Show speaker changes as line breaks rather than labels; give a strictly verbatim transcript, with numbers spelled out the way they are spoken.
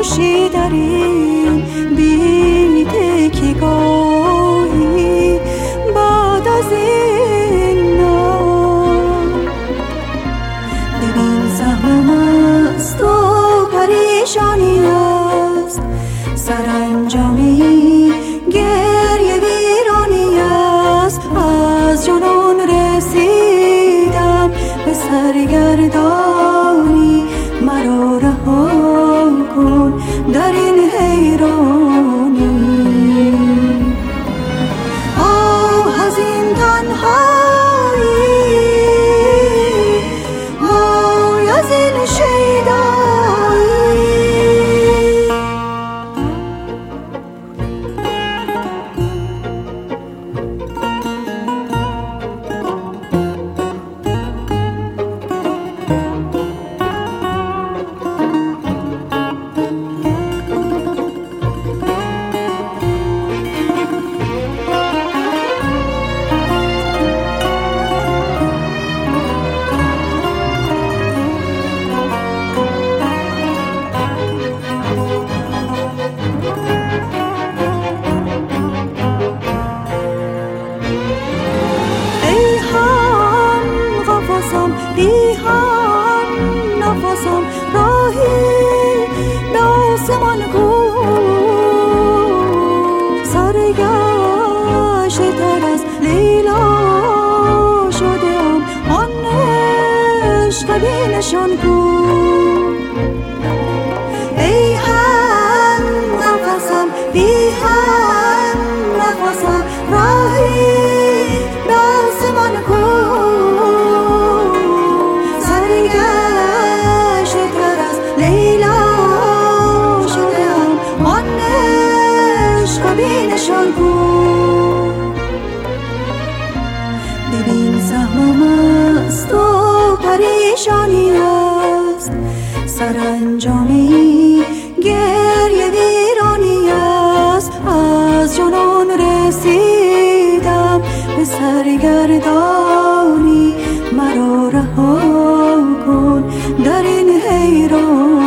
خاموشی در این بی تکیگاهی بعد از این نام. ببین زخمم است و پریشانی است، سرانجامی گریه ویرانی است. از جنون رسیدم به سرگردانی، مرا رها کن در این حیرانی. آه از این تنهایی، آه از این شیدایی. بی هم نفسم راهی به آسمان کو، سرگشته تر از لیلا شدم، آن عشق بی نشان کو. ای هم نفسم بی هم نفسم راهی به آسمان کو، نشان کن. ببین زخمم است و پریشانی است، سرانجامی گریه ویرانی است. از جنون رسیدم به سرگردانی، مرا رها کن در این حیرانی.